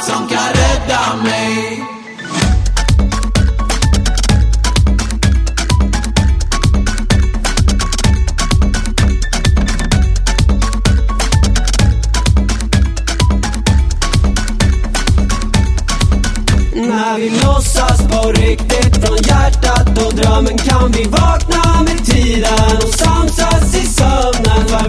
allt som kan rädda mig. När vi låtsas på riktigt från hjärtat och drömmen kan vi vakna med tiden och samsas i sömnen. För